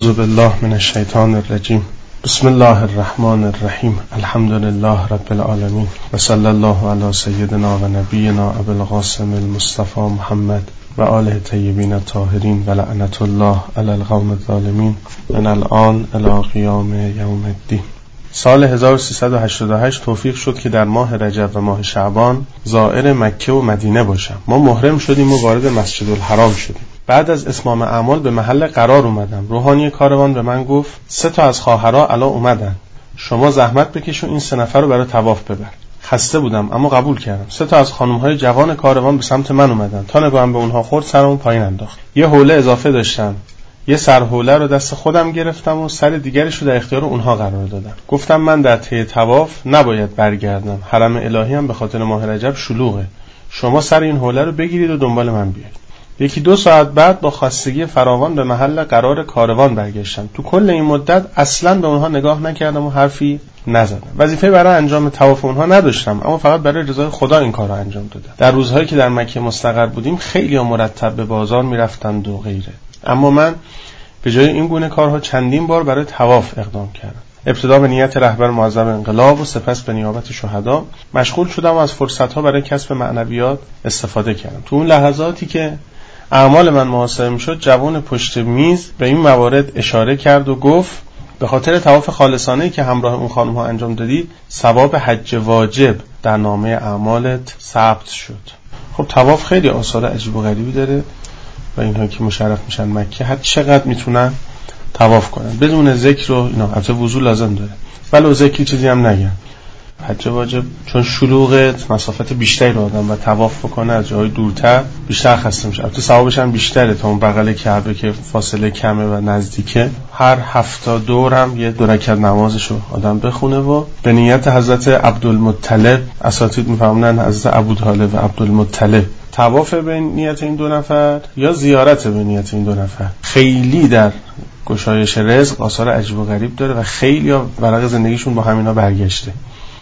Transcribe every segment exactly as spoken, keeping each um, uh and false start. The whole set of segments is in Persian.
اعوذ بالله من الشیطان الرجیم. بسم الله الرحمن الرحیم. الحمد لله رب العالمین و صلی الله علی سیدنا و نبینا ابی القاسم المصطفى محمد و آله طیبین الطاهرین و لعنت الله علی القوم الظالمین من الان الی قیام یوم الدین. سال هزار و سیصد و هشتاد و هشت توفیق شد که در ماه رجب و ماه شعبان زائر مکه و مدینه باشم. ما محرم شدیم و وارد مسجد الحرام شدیم. بعد از اتمام اعمال به محل قرار اومدم. روحانی کاروان به من گفت سه تا از خواهرها الان اومدن، شما زحمت بکش و این سه نفر رو برای طواف ببر. خسته بودم اما قبول کردم. سه تا از خانم‌های جوان کاروان به سمت من اومدن. تا نگاهم به اونها خورد سرمون پایین انداخت. یه حوله اضافه داشتم. یه سر حوله رو دست خودم گرفتم و سر دیگرش رو در اختیار اونها قرار دادم. گفتم من در طی طواف نباید برگردم. حرم الهی هم به خاطر ماه رجب شلوغه. شما سر این حوله رو بگیرید و دنبال من بیایید. یکی دو ساعت بعد با خستگی فراوان به محل قرار کاروان برگشتم. تو کل این مدت اصلاً به اونها نگاه نکردم و حرفی نزدم. وظیفه برای انجام طواف اونها نداشتم، اما فقط برای رضای خدا این کارو انجام دادم. در روزهایی که در مکه مستقر بودیم خیلی مرتب به بازار میرفتند و غیره، اما من به جای این گونه کارها چندین بار برای طواف اقدام کردم. ابتدا به نیت رهبر معظم انقلاب و سپس به نیابت شهدا مشغول شدم و از فرصت‌ها برای کسب معنویات استفاده کردم. تو اون لحظاتی که اعمال من محاسبه میشد، جوان پشت میز به این موارد اشاره کرد و گفت به خاطر طواف خالصانه‌ای که همراه اون خانم ها انجام دادید ثواب حج واجب در نامه اعمالت ثبت شد. خب طواف خیلی آثار عجیب و غریبی داره و اینها که مشرف میشن مکه هر چقدر میتونن طواف کنن بدون ذکر و اینا. البته وضو لازم داره ولی ذکری چیزی هم نگن. حج واجب چون شلوغه، مسافت بیشتری رو آدم و طواف بکنه از جای دورتر بیشتر خسته میشه. البته ثوابش هم بیشتره تا اون بغل کعبه که فاصله کمه و نزدیکه. هر هفت دور هم یه دو رکعت نمازشو آدم بخونه و به نیت حضرت عبدالمطلب، اساتید میفهمونن حضرت ابوطالب و عبدالمطلب، طواف به نیت این دو نفر یا زیارت به نیت این دو نفر خیلی در گشایش رزق آثار عجیب و غریب داره و خیلی ها ورق زندگیشون با همینا برگشته.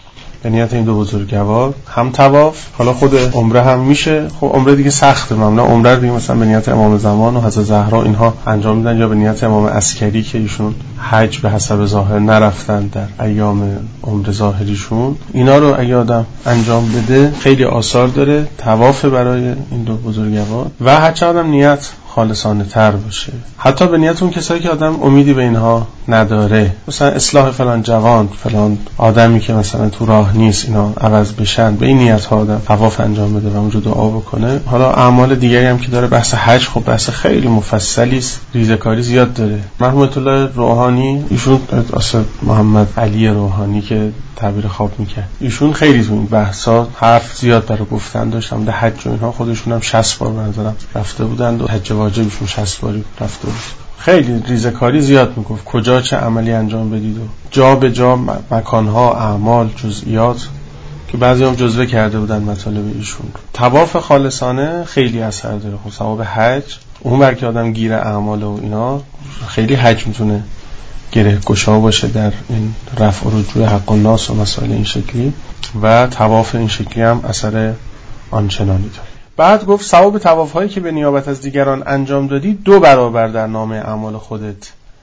به نیت این دو بزرگوار هم طواف، حالا خود عمره هم میشه. خب عمره دیگه سخته، معمولا عمره دیگه مثلا به نیت امام زمان و حضرت زهرا اینها انجام میدن، یا به نیت امام عسکری که ایشون حج به حسب ظاهر نرفتن در ایام عمره ظاهریشون. اینا رو اگه آدم انجام بده خیلی آثار داره طواف برای این دو بزرگوار و هرچه آدم نیت خالصانه تر باشه. حتی به نیت اون کسایی که آدم امیدی به اینها نداره، مثلا اصلاح فلان جوان، فلان آدمی که مثلا تو راه نیست، اینا عوض بشن، به این نیت ها آدم طواف انجام بده و اونجا دعا بکنه. حالا اعمال دیگری هم که داره، بحث حج خب بحث خیلی مفصلی است، ریزه‌کاری زیاد داره. مرحوم آیت الله روحانی، ایشون اصلا محمد علی روحانی که تعبیر خواب میکرد، ایشون خیلی تو این بحثا حرف زیاد برای گفتن داشتن. در حج و اینها خودشون هم شصت بار به نظرم رفته بودند و حج واجبشون شصت باری رفته بود. خیلی ریزه‌کاری زیاد میگفت کجا چه عملی انجام بدید و جا به جا مکانها، اعمال، جزئیات که بعضی هم جزوه کرده بودن مطالب ایشون. طواف خالصانه خیلی اثر داره. خب ثواب حج اون بر که آدم گیر اعمال و اینا، خیلی حج میتونه گره گشا باشه در این رفع و رجوع حق الناس و مسائل این شکلی، و طواف این شکلی هم اثر آنچنانی داره. بعد گفت ثواب طواف هایی که به نیابت از دیگران انجام دادی دو برابر در نامه اعمال خودت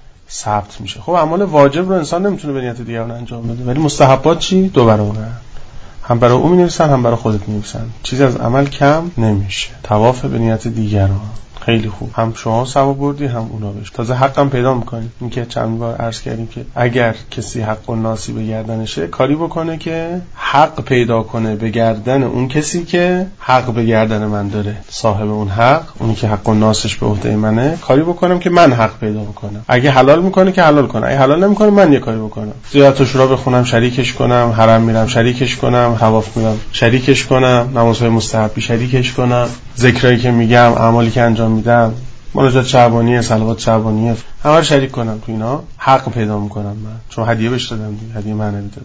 ثبت میشه. خب اعمال واجب رو انسان نمیتونه به نیت دیگران انجام بده، ولی مستحبات چی؟ دو برابر، هم برای اون می‌نویسن هم برای خودت می‌نویسن، چیزی از عمل کم نمیشه. طواف به نیت دیگران خیلی خوب، هم شما ثواب بردی هم اونا بهش. تازه حقم پیدا می‌کنی. این که چند بار عرض کردیم که اگر کسی حق الناسی به گردنشه، کاری بکنه که حق پیدا کنه به گردن اون کسی که حق به گردن من داره، صاحب اون حق، اونی که حق الناسش به عهده منه، کاری بکنم که من حق پیدا بکنم. اگه حلال میکنه که حلال کنه، اگه حلال نمیکنه من یه کاری بکنم، زیارت شورا بخونم شریکش کنم، حرم میرم شریکش کنم، طواف میرم شریکش کنم، نمازهای مستحبی شریکش کنم، ذکرایی که میگم، اعمالی که انجام میدم، مناجات شعبانیه، صلوات شعبانیه، همه رو شریک کنم تو اینا، حق پیدا میکنم من، چون هدیه بهش دادم دیگه، هدیه معنوی دادم.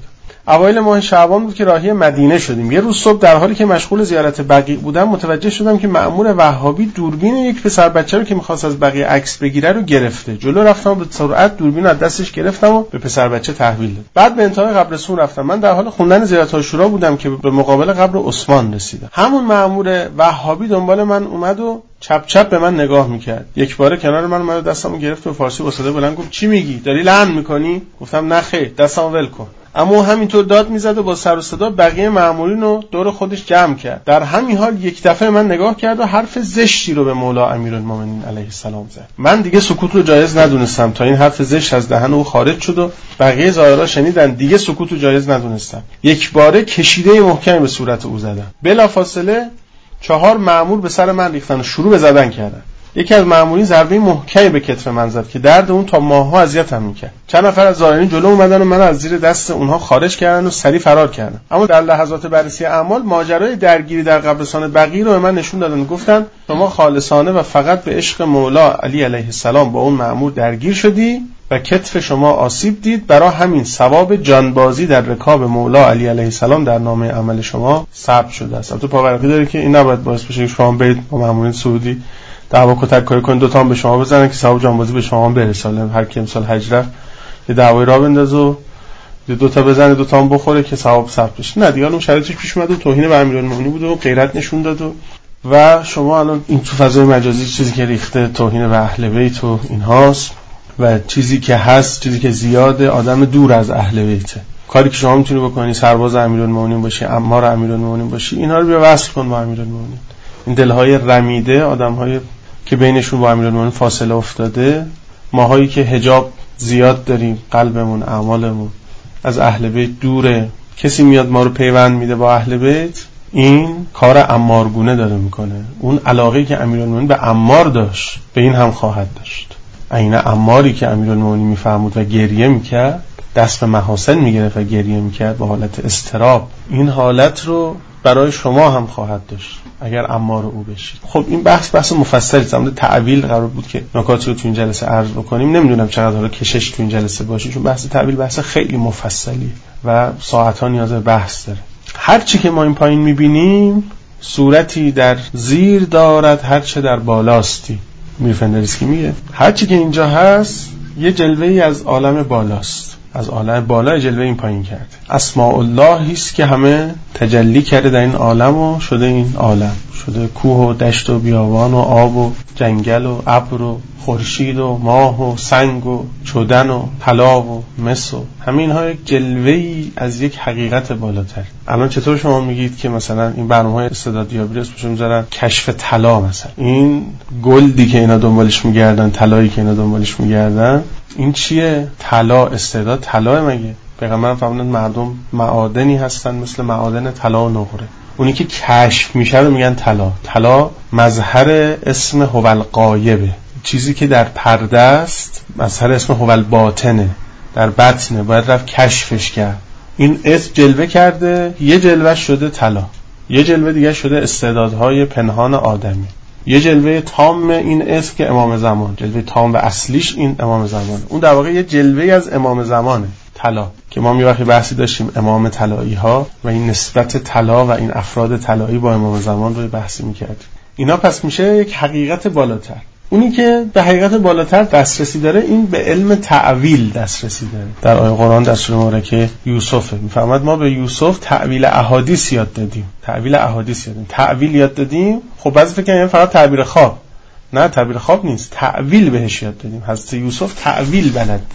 اوایل ماه شعبان بود که راهی مدینه شدیم. یه روز صبح در حالی که مشغول زیارت بقیع بودم متوجه شدم که مأمور وهابی دوربین یک پسر بچه رو که می‌خواست از بقیع عکس بگیره رو گرفته. جلو رفتم و به سرعت دوربین رو از دستش گرفتم و به پسر بچه تحویل دادم. بعد به انتهای قبرستون رفتم. من در حال خوندن زیارت عاشورا بودم که به مقابل قبر عثمان رسیدم. همون مأمور وهابی دنبال من اومد و چپ چپ به من نگاه میکرد. یک باره کنار من اومد دستمو گرفت و فارسی با صدای بلند گفت چی میگی؟ داری لعن میکنی؟ گفتم نه خیر، دستمو ول کن. اما همینطور داد میزد و با سر و صدا بقیه مأمورین رو دور خودش جمع کرد. در همین حال یک دفعه من نگاه کرد و حرف زشتی رو به مولا امیرالمومنین علیه السلام زد. من دیگه سکوت رو جایز ندونستم تا این حرف زشت از دهن او خارج شد و بقیه ظاهرا شنیدن. دیگه سکوت رو جایز ندونستم. یک باره کشیده محکمی به صورت او زدم. بلافاصله چهار مأمور به سر من ریختن و شروع به زدن کردن. یکی از مأمورین ضربه محکمی به کتف من زد که درد اون تا ماه‌ها اذیتم می‌کرد. چند نفر از زائرین جلو اومدن و من از زیر دست اونها خارج کردن و سریع فرار کردن. اما در لحظات بررسی اعمال ماجرای درگیری در قبرستان بقیع رو به من نشون دادن و گفتن شما خالصانه و فقط به عشق مولا علی علیه السلام با اون مأمور درگیر شدی و کتف شما آسیب دید، برای همین ثواب جانبازی در رکاب مولا علی علیه السلام در نامه عمل شما ثبت شده است. البته پاورقی داره که این نباید باعث بشه شما برید با مأمورین سعودی دعوا کتک کنید، دو تا هم به شما بزنن که ثواب جانبازی به شما برسه. هر کی امسال حج رفت یه دعوای راه بندازه و دو تا بزنه دو تا هم بخوره که ثواب ثبت بشه. نه دیگه اون شرایطش پیش اومد و توهین به امیرالمومنین بود و غیرت نشون داد و و شما الان این تو فضای مجازی چیزی که ریخته توهین به اهل بیت و اینهاست و چیزی که هست چیزی که زیاده آدم دور از اهل بیته. کاری که شما میتونی بکنی سرباز امیرالمومنین باشی، عمار امیرالمومنین باشی، اینا رو بیا وصل کن با امیرالمومنین. این دلهای رمیده، آدمهای که بینشون با امیرالمومنین فاصله افتاده، ماهایی که حجاب زیاد داریم، قلبمون اعمالمون از اهل بیت دوره، کسی میاد ما رو پیوند میده با اهل بیت، این کار عمارگونه داره میکنه. اون علاقه‌ای که امیرالمومنین به عمار داشت به این هم خواهد داشت. عین عماری که امیرالمومنین میفهمود و گریه میکرد، دست به محاسن میگرفت و گریه میکرد با حالت اضطراب، این حالت رو برای شما هم خواهد داشت اگر عمار او بشید. خب این بحث بحث مفصلی است. البته تعویل قرار بود که نکاتی رو تو این جلسه عرض بکنیم، نمیدونم چقدر حالا کشش تو این جلسه باشه، چون بحث تعویل بحث خیلی مفصلی و ساعت‌ها نیاز به بحث داره. هر چی که ما این پایین می‌بینیم صورتی در زیر دارد هر چه در بالاستی. میرفندریسکی میگه هر چی که اینجا هست یه جلوه‌ای از عالم بالاست، از عالم بالا جلوه این پایین کرده. اسماء الله است که همه تجلی کرده در این عالم و شده این عالم، شده کوه و دشت و بیابان و آب و جنگل و ابر و خورشید و ماه و سنگ و چدن و طلا و مس و همین ها یک جلوه‌ای از یک حقیقت بالاتر. الان چطور شما میگید که مثلا این برنامه‌های استعدادیابی رو اسمش میذارن کشف طلا، مثلا این گلدی که اینا دنبالش میگردن، طلایی که اینا دنبالش میگردن، این چیه؟ طلا، استعداد طلا مگه؟ پیغمبر فرمودن مردم معادنی هستن مثل معادن طلا و نقره. اونی که کشف میشه رو میگن طلا. طلا مظهر اسم هو الغایبه، چیزی که در پرده است مظهر اسم هو الباطنه، در بطنه، باید رفت کشفش کرد. این اسم جلوه کرده، یه جلوه شده طلا، یه جلوه دیگه شده استعدادهای پنهان آدمی، یه جلوه تام این اسم که امام زمان، جلوه تام و اصلیش این امام زمانه. اون در واقع یه جلوه از امام زمانه، طلا، که ما می وقتی بحثی داشتیم امام طلایی ها و این نسبت طلا و این افراد طلایی با امام زمان رو بحثی می‌کردیم. اینا پس میشه یک حقیقت بالاتر. اونی که به حقیقت بالاتر دسترسی داره این به علم تعویل دسترسی داره. در آیه قرآن در سوره مبارکه یوسف میفرماد ما به یوسف تعویل احادیث یاد دادیم. تعویل احادیث یاد دادیم. تعویل یاد دادیم. خب بعضی فکر کنن فقط تعبیر خواب. نه، تعبیر خواب نیست، تعویل بهش یاد دادیم. حضرت یوسف تعویل بلد بود.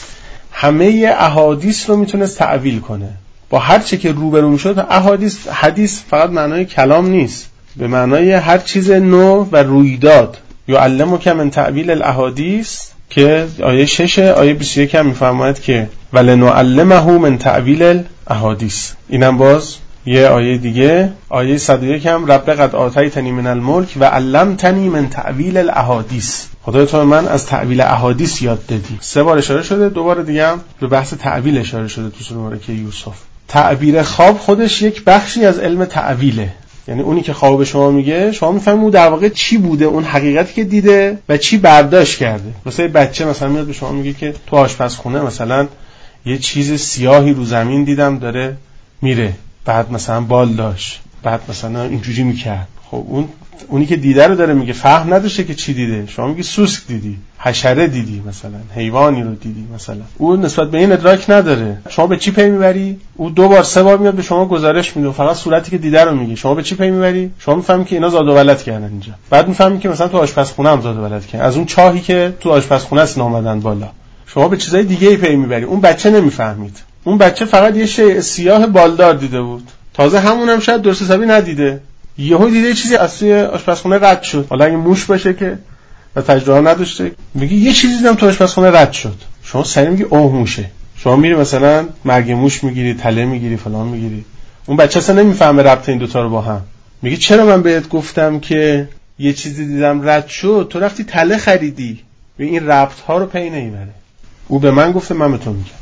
همه احادیث رو میتونست تعویل کنه. با هر چه که روبرو میشد، احادیث، حدیث فقط معنای کلام نیست، به معنای هر چیز نو و رویداد. یعلمک من تعویل الاحادیث که آیه شش آیه بیست و یک هم میفرماید که ولنعلمه من تعویل الاحادیث. اینم باز یه آیه دیگه، آیه صد و یک هم رب قد آتیتنی من الملک و علمتنی من تعویل الاحادیث. خدای تو من از تعویل احادیث یاد دادی. سه بار اشاره شده، دو بار دیگه هم به بحث تعویل اشاره شده تو سوره مبارکه یوسف. تعبیر خواب خودش یک بخشی از علم تعویله. یعنی اونی که خواب شما میگه، شما میفهمید اون در واقع چی بوده، اون حقیقتی که دیده و چی برداشت کرده. مثلا بچه مثلا میاد به شما میگه که تو آشپزخونه مثلا یه چیز سیاهی رو زمین دیدم داره میره، بعد مثلا بال داشت، بعد مثلا اینجوری میکرد. خب اون اونی که دیده رو داره میگه، فهم نداشته که چی دیده. شما میگی سوسک دیدی، حشره دیدی، مثلا حیوانی رو دیدی، مثلا اون نسبت به این ادراک نداره. شما به چی پی میبری؟ اون دو بار سه بار میاد به شما گزارش میده، فقط صورتی که دیده رو میگه. شما به چی پی میبری؟ شما میفهمی که اینا زاد و ولد کردن اینجا، بعد میفهمی که مثلا تو آشپزخونه هم زاد و ولد کردن، از اون چاهی که تو آشپزخونه است اومدن بالا. شما به چیزای دیگه ای پی میبری. اون بچه نمیفهمید. اون بچه فقط یه شیء سیاه بالدار دیده بود، تازه همونم شاید درست حسابی ندیده. یهو دیده چیزی از توی آشپزخونه رد شد. حالا اگه موش باشه که و تجربه نداشته، میگه یه چیزی دیدم تو آشپزخونه رد شد. شما سریع میگی اوه موشه. شما میری مثلا مرگ موش میگیری، تله میگیری، فلان میگیری. اون بچه اصلا نمیفهمه ربط این دوتا رو با هم. میگه چرا من بهت گفتم که یه چیزی دیدم رد شد، تو رفتی تله خریدی. و این ربط ها رو پی نمیبره. او به من گفته، من به تو میگم.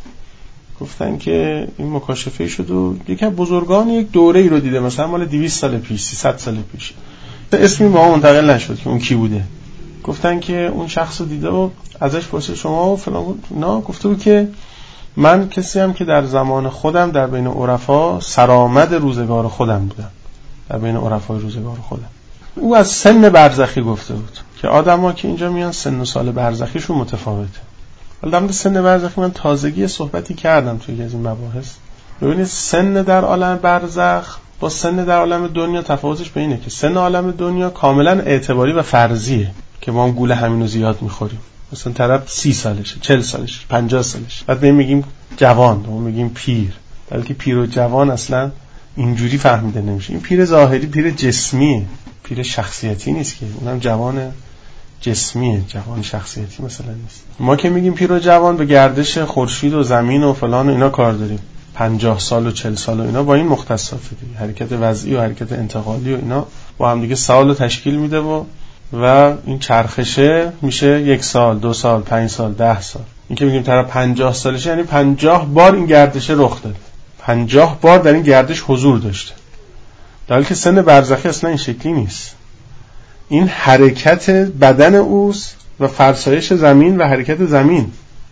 گفتن که این مکاشفه شد و یکی از بزرگان یک دوره ای رو دیده، مثلا مال دویست سال پیش، سیصد سال پیش. اسمی ما منتقل نشد که اون کی بوده. گفتن که اون شخص رو دیده و ازش پرسید شما و فلان بود. نه، گفته بود که من کسی هم که در زمان خودم در بین عرفا سرآمد روزگار خودم بودم، در بین عرفای روزگار خودم. او از سن برزخی گفته بود که آدم‌ها که اینجا میان سن و سال برزخیشون متفاوته. حالا در سن برزخی من تازگی صحبتی کردم توی از این مباحث. ببینید سن در عالم برزخ با سن در عالم دنیا تفاوتش به اینه که سن عالم دنیا کاملا اعتباری و فرضیه که ما هم گول همینو زیاد میخوریم. مثلا طرف سی سالشه، چهل سالشه، پنجاه سالشه، بعد بهم میگیم جوان، ما میگیم پیر. بلکه پیر و جوان اصلا اینجوری فهمیده نمیشه. این پیر ظاهری پیر جسمیه، پیر شخصیتی نیست که. اونم جوان جسمیه، جوان شخصیتی مثلا نیست. ما که میگیم پیر و جوان به گردش خورشید و زمین و فلان و اینا کار داریم. پنجاه سال و چهل سال و اینا با این مختصاته دیگه. حرکت وضعی و حرکت انتقالی و اینا با هم دیگه سال رو تشکیل میده و و این چرخشه میشه یک سال، دو سال، پنج سال، ده سال. این که میگیم طرف پنجاه سالشه یعنی پنجاه بار این گردشه رخ داده، پنجاه بار در این گردش حضور داشته. در حالی که سن برزخی اصلا این شکلی نیست. این حرکت بدن اوست و فرسایش زمین و حرکت زمین.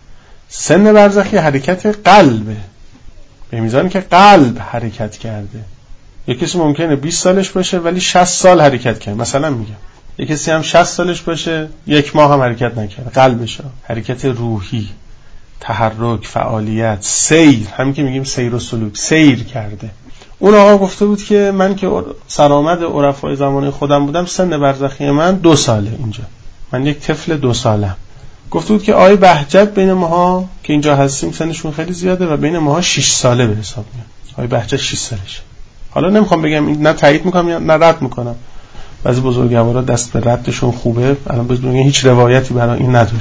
سن برزخی حرکت قلبه، به میزانی که قلب حرکت کرده. یک کسی ممکنه بیست سالش باشه ولی شصت سال حرکت کنه. مثلا میگم یک کسی هم شصت سالش باشه یک ماه هم حرکت نکرده. قلبش حرکت روحی، تحرک، فعالیت، سیر، همین که میگیم سیر و سلوک، سیر کرده. اون آقا گفته بود که من که سرآمد عرفای زمانه خودم بودم، سن برزخی من دو ساله اینجا. من یک طفل دو سالم. گفته بود که آقای بهجت بین ماها که اینجا هستیم سنشون خیلی زیاده و بین ماها شش ساله به حساب میاد. آقای بهجت شش سالشه. حالا نمیخوام بگم نه تایید میکنم یا نه رد میکنم. بعضی بزرگوارا دست به ردشون خوبه. الان بگم هیچ روایتی برای این نداریم.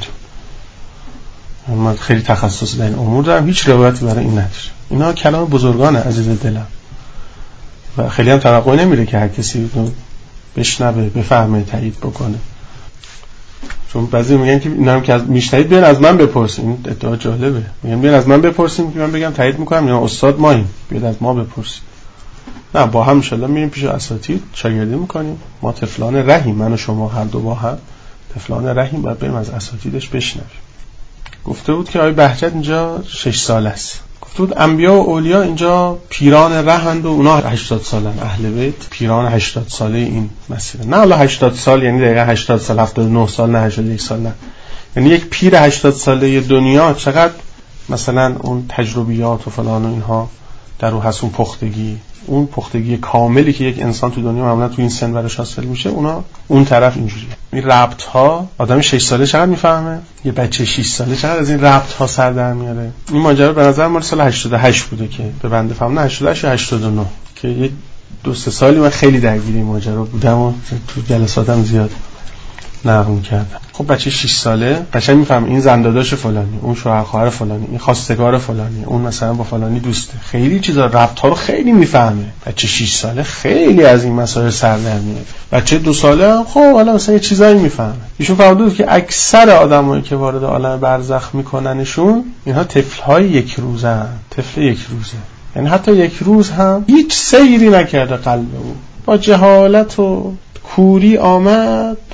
من خیلی تخصص در این امور دارم، هیچ روایتی برای این ندارم. اینا کلام بزرگانه عزیز دلم. و خیلی هم توقع نمیره که هر کسی رو بشنوه، بفهمه، تایید بکنه. چون بعضی میگن که اینا هم که از میشنید بیان از من بپرسین. این ادعا جالبه. میگن بیان از من بپرسین که من بگم تایید میکنم یا استاد ماییم، بیاد از ما بپرسین. نه، با هم ان شاء الله میریم پیش اساتید شاگردی میکنیم. ما طفلان رحیم، من و شما هر دو با هم طفلان رحیم، باید بریم از اساتیدش بشنویم. گفته بود که آقای بهجت اینجا شش ساله است. گفته بود انبیا و اولیا اینجا پیران رهند و اونا هشتاد سالن. اهل بیت پیران هشتاد ساله این مسیر. نه حالا هشتاد سال یعنی دقیقاً هشتاد سال، هفتاد و نه سال، نه هشتاد و یک سال، نه. یعنی یک پیر هشتاد ساله دنیا چقدر مثلا اون تجربیات و فلان و اینها در رو هست، اون پختگی، اون پختگی کاملی که یک انسان تو دنیا معمولا تو این سن براش حاصل میشه، اونا اون طرف اینجوریه. این ربط ها آدم شش ساله چقدر میفهمه، یه بچه شش ساله چقدر از این ربط ها سر در میاره. این ماجرا به نظر مال سال هشتاد و هشت بوده که به بنده فهمم، نه هشتاد و هشت یا هشتاد و نه، که یه دو سه سالی من خیلی درگیر این ماجرا بودم و تو جلساتم زیاد نقل کردم. خب بچه شش ساله قشنگ میفهمه این زنداداش فلانی، اون شوهر خواهر فلانی، این خواستگار فلانی، اون مثلا با فلانی دوسته. خیلی چیزا ربط ها رو خیلی میفهمه. بچه شش ساله خیلی از این مسائل سر در میاره. بچه دو ساله خب حالا مثلا یه چیزایی میفهمه. ایشون فرمود که اکثر آدمایی که وارد عالم برزخ میکننشون اینها طفل‌های یک روزن، طفل یک روزه. یعنی حتی یک روز هم هیچ سیری نکرده قلب او، با جهالت و کوری آمد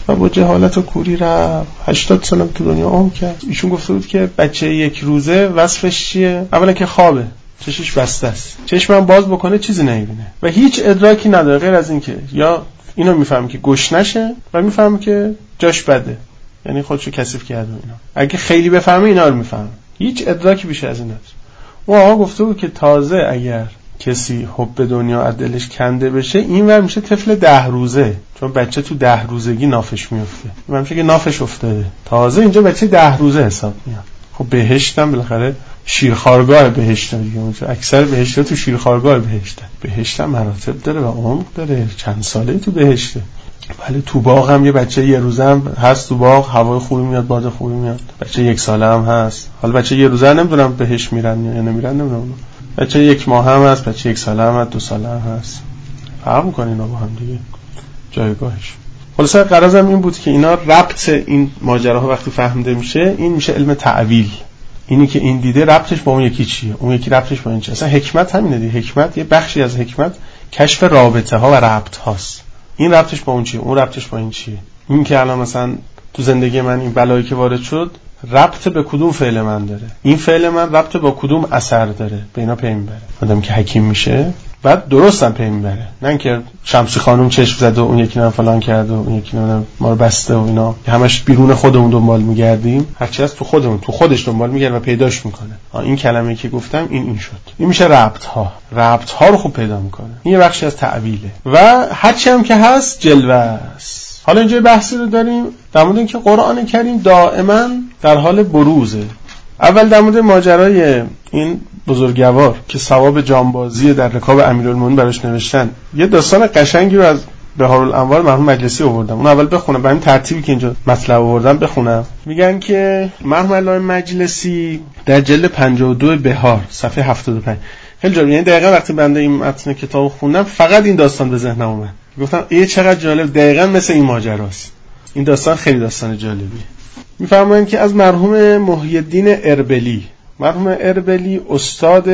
و با جهالت و کوری رفت. هشتاد سال تو دنیا عمر کرد. ایشون گفته بود که بچه یک روزه وصفش چیه؟ اولا که خوابه، چشش بسته است، چشمم باز بکنه چیزی نمیبینه و هیچ ادراکی نداره غیر از این که یا اینو میفهمه که گشنشه و میفهمه که جاش بده، یعنی خودشو کثیف کرده اینا. اگه خیلی بفهمه اینا رو میفهمه، هیچ ادراکی بیش از این نداره. اون آقا گفته بود که تازه اگر کسی حب دنیا از دلش کنده بشه اینور میشه طفل ده روزه، چون بچه تو ده روزگی نافش میفته، این میشه که نافش افتاده، تازه اینجا بچه ده روزه حساب میاد. خب بهشتم بالاخره شیرخوارگاه بهشت دیگه، اونجا اکثر بهشت‌ها تو شیرخوارگاه بهشتن. بهشت هم مراتب داره و عمق داره، چند ساله تو بهشته. ولی تو باغ هم یه بچه یه روزه هم هست، تو باغ هوای خوبی میاد، باد خوبی میاد، بچه یک ساله هم هست. حالا بچه یه روزه نمیدونم بهش میرن یا نمیرن، نمیدونم. بچه یک ماه هم هست، بچه یک ساله هم هست، دو ساله هم هست، فرق می‌کنه اینا با هم دیگه جایگاهش. خلاصه غرضم این بود که اینا ربط این ماجراها وقتی فهمیده میشه این میشه علم تعویل. اینی که این دیده ربطش با اون یکی چیه، اون یکی ربطش با این چیه. اصلا حکمت همینه دیگه. حکمت یه بخشی از حکمت کشف رابطه ها و ربط هاست. این ربطش با اون چیه، اون ربطش با این چیه. این که الان مثلا تو زندگی من این بلایی که وارد شد ربط به کدوم فعل من داره، این فعل من ربط با کدوم اثر داره، به اینا پی میبره. آدم که حکیم میشه بعد درستم پی میبره، نه اینکه شمسی خانم چشم زد و اون یکی نم فلان کرد و اون یکی نم ما رو بسته و اینا، همش بیرون خودمون دنبال میگردیم. هرچی از تو خودمون تو خودش دنبال میگرد و پیداش میکنه. این کلمه‌ای که گفتم این این شد. این میشه ربط ها. ربط ها رو خوب پیدا میکنه. این یه بخشی از تعویله و هرچی هم که هست جلوه است. حالا اینجا بحثی رو داریم در مورد اینکه قرآن کریم دائما در حال بروزه. اول در مورد ماجرای این بزرگوار که ثواب جانبازی در رکاب امیرالمومنین براش نوشتن، یه داستان قشنگی رو از بهارالانوار مرحوم مجلسی آوردم. اون اول بخونم، به این ترتیبی که اینجا مطلب آوردم بخونم. میگن که مرحوم علامه مجلسی در جلد پنجاه و دو بهار صفحه هفتاد و پنج خیلی جالب، یعنی دقیقاً وقتی بنده این متن کتابو خوندم فقط این داستان به ذهنم اومد. گفتم ای چقدر جالب، دقیقاً مثل این ماجراست. این داستان خیلی داستان جالبیه. میفرمایند که از مرحوم محی الدین اربلی. مرحوم اربلی استاد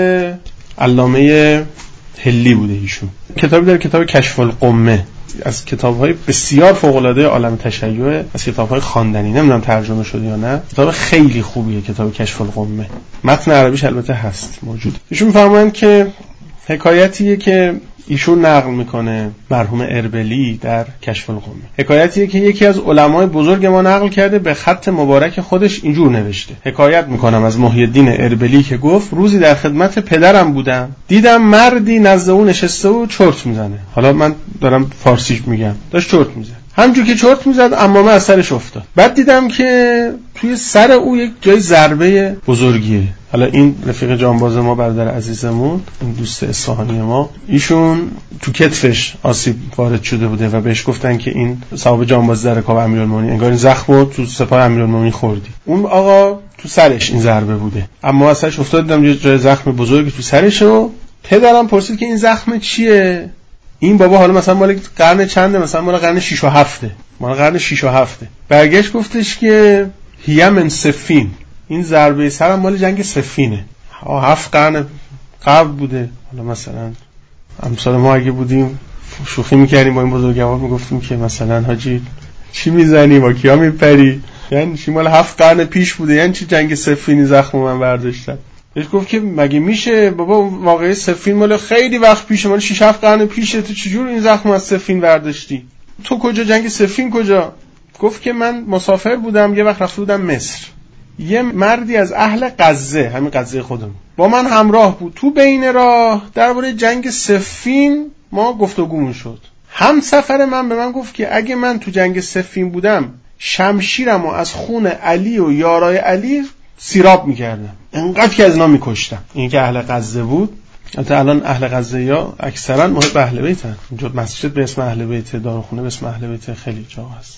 علامه حلی بوده ایشون. کتابی داره، کتاب کشف القمه، از کتاب‌های بسیار فوق‌العاده عالم تشیع، از کتاب‌های خواندنی، نمیدونم ترجمه شده یا نه. کتاب خیلی خوبیه کتاب کشف القمه. متن عربیش البته هست، موجود. ایشون میفرمایند که حکایتیه که ایشون نقل میکنه مرحوم اربلی در کشف القمه. حکایتیه که یکی از علمای بزرگ ما نقل کرده، به خط مبارک خودش اینجور نوشته. حکایت میکنم از محی الدین اربلی که گفت روزی در خدمت پدرم بودم، دیدم مردی نزد او نشسته و چرت میزنه. حالا من دارم فارسیش میگم، داشت چرت میزنه. همونجوری که چرت میزد عمامه از سرش افتاد. بعد دیدم که توی سر او یک جای ضربه بزرگیه. حالا این رفیق جانباز ما، برادر عزیزمون، این دوست اصفهانی ما، ایشون تو کتفش آسیب وارد شده بوده و بهش گفتن که این ثواب جانبازی در رکاب امیرالمومنین، انگار این زخمو تو سپاه امیرالمومنین خوردی. اون آقا تو سرش این ضربه بوده، اما از سرش افتاد، دیدم یه جای زخم بزرگی تو سرشه. و پدرم پرسید که این زخم چیه؟ این بابا حالا مثلا مال قرن چنده؟ مثلا مال قرن شش و هفته، مال قرن شش و هفته. برگشت گفتش که هی من سفین، این ضربه سرم مال جنگ سفینه، هفت قرن قبل بوده. حالا مثلا امثال ما اگه بودیم شوخی میکردیم با این بزرگوار، میگفتیم که مثلا حاجی چی میزنی، با کیا میپری، یعنی چی مال هفت قرن پیش بوده، یعنی چی جنگ سفینی زخم من برداشتن. بهش گفت که مگه میشه بابا، واقعه سفین مال خیلی وقت پیشه، مال شش هفت قرن پیشه، تو چجور این زخم از سفین برداشتی؟ تو کجا جنگ سفین کجا؟ گفت که من مسافر بودم، یه وقت رفته بودم مصر، یه مردی از اهل غزه، همین غزه خودم، با من همراه بود. تو بین راه درباره جنگ سفین ما گفتگومون شد. هم سفر من به من گفت که اگه من تو جنگ سفین بودم شمشیرمو از خون علی و یارای علی سیراب میکردم، انقدر که از اینا میکشتم. این که اهل غزه بود. البته الان اهل غزه یا اکثرا محب اهل بیتن، اینجا مسجد به اسم اهل بیت، داروخونه به اسم اهل بیت، خیلی جا هست.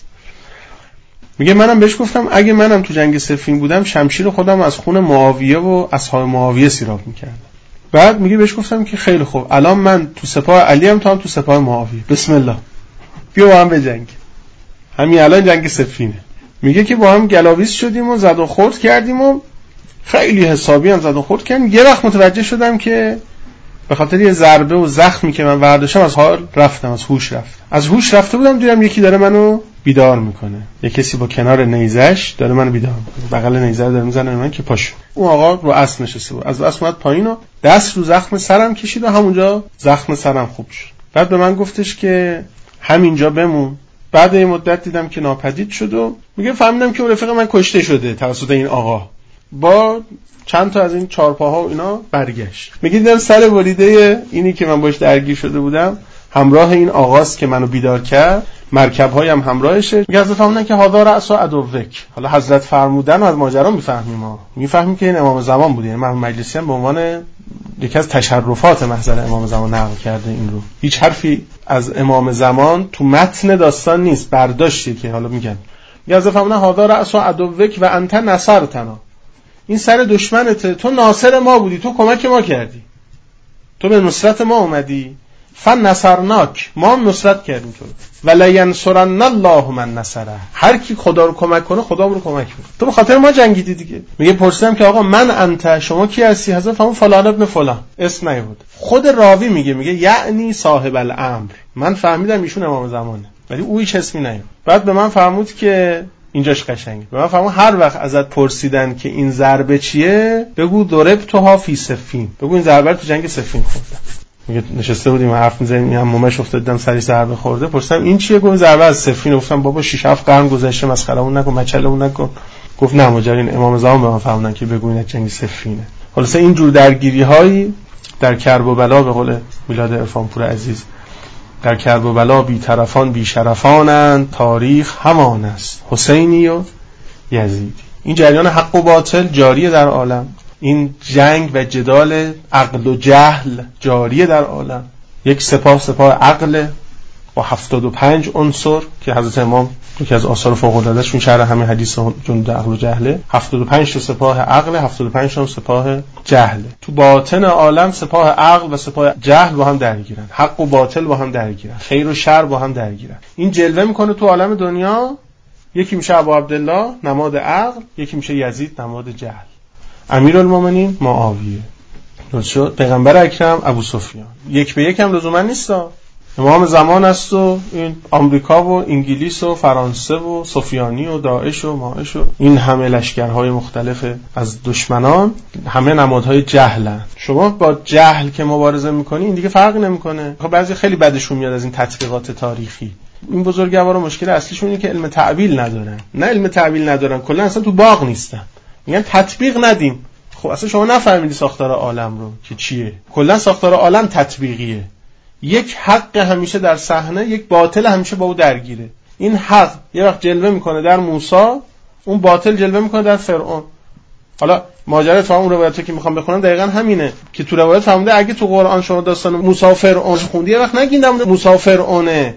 میگه منم بهش گفتم اگه منم تو جنگ سفین بودم شمشیر خودم از خون معاویه و اصحاب معاویه سیراب میکردم. بعد میگه بهش گفتم که خیلی خوب، الان من تو سپاه علی ام، تو هم تو سپاه معاویه، بسم الله بیا با هم بجنگ. همین الان جنگ سفینه. میگه که با هم گلاویز شدیم و زد و خورد کردیم و خیلی حسابی هم زد و خورد کردیم. یه وقت متوجه شدم که به خاطر یه ضربه و زخمی که من برداشتم از حال رفتم، از هوش رفتم. از هوش رفته بودم، دیدم یکی داره منو بیدار میکنه. یه کسی با کنار نیزش داره منو بیدار میکنه، بغل نیزه رو داره میزنه من که پاشو. اون آقا رو اسب نشسته بود، از اسب اومد پایین و دست رو زخم سرم کشید و همونجا زخم سرم خوب شد. بعد به من گفتش که همینجا بمون. بعد یه مدت دیدم که ناپدید شد و میگه فهمیدم که رفیق من کشته شده توسط این آقا. با چند تا از این چارپاها و اینا برگشت. میگه دیدم سر ولیده اینی که من باش درگیر شده بودم همراه این آقاست که منو بیدار کرد، مرکب‌های هم همراهشه. میگه حضرت فهمیدن که هذا رأس عدوک. حالا حضرت فرمودن و از ماجرا میفهمیم ما میفهمیم که این امام زمان بوده. یعنی محمد مجلسی هم به عنوان یکی از تشرفات محضر امام زمان نقل کرده این رو. هیچ حرفی از امام زمان تو متن داستان نیست، برداشتی که حالا میگن. میگه حضرت فهمیدن هذا رأس عدوک و انت نصرتنا. این سر دشمنته، تو ناصر ما بودی، تو کمک ما کردی، تو به نصرت ما اومدی. فن نصرناک، ما هم نصرت کردیم تو. ولا ینصرن الله من نصره. هر کی خدا رو کمک کنه خدا رو کمک میکنه. تو به خاطر ما جنگیدی دیگه. میگه پرسیدم که آقا من انت، شما کی هستی؟ حضرت فهمون فلان ابن فلان، اسم نیورد. خود راوی میگه میگه یعنی صاحب الامر. من فهمیدم ایشون امام زمانه ولی او هیچ اسمی نیورد. بعد به من فرمود که اینجاش قشنگه. به من فرمود هر وقت ازت پرسیدن که این ضربه چیه بگو ضربتها فی سفین، بگو این ضربه تو جنگ سفین خوردم. میگه نشسته بودیم حرف می‌زدیم، این همومش افتادم سری ضربه خورده. پرسیدم این چیه؟ گفت ضربه از سفین. گفتم بابا شش هفت قرن گذشته مسخرهمون نکن، مچلمون نکن. گفت نه ماجرا امام زمان به من فرمودن که بگو این جنگ سفینه. خلاص این جور درگیری‌هایی در کرب و بلا به قول میلاد عرفانپور عزیز، در کرب و بلا بی طرفان بی شرفانند، تاریخ همان است حسینی و یزیدی. این جریان حق و باطل جاریه در عالم، این جنگ و جدال عقل و جهل جاریه در عالم. یک سپاه سپاه عقل با هفتاد و پنج عنصر که حضرت امام یکی از آثار فوق العاده شون شرح همین حدیث جند عقل و جهله، هفتاد و پنج تا سپاه عقل، هفتاد و پنج تا سپاه جهل. تو باطن عالم سپاه عقل و سپاه جهل با هم درگیرن، حق و باطل با هم درگیرن، خیر و شر با هم درگیرن. این جلوه میکنه تو عالم دنیا. یکی میشه ابو عبدالله نماد عقل، یکی میشه یزید نماد جهل. امیرالمومنین معاویه، درست شد. پیغمبر اکرم ابو سفیان. یک به یک هم لزوما نیستا. امام زمان است و این آمریکا و انگلیس و فرانسه و سفیانی و داعش و ماعش و این همه لشکرهای مختلف از دشمنان همه نمادهای جهلن. شما با جهل که مبارزه میکنی این دیگه فرق نمیکنه. خب بعضی خیلی بدشون میاد از این تطبیقات تاریخی. این بزرگوارا مشکل اصلیشون اینه که علم تعبیل ندارن. نه علم تعبیل ندارن، کلا اصلا تو باغ نیستن. میگن تطبیق ندیم. خب اصلا شما نفهمیدی ساختار عالم رو که چیه. کلا ساختار عالم تطبیقیه. یک حق همیشه در صحنه، یک باطل همیشه با او درگیره. این حق یه وقت جلوه میکنه در موسی، اون باطل جلوه میکنه در فرعون. حالا ماجرا تو اون روایتی که میخوام بخونم دقیقاً همینه که تو روایت فهمیده اگه تو قرآن شما داستان موسی و فرعون خوندی یه وقت نگین در مورد موسی و فرعونه.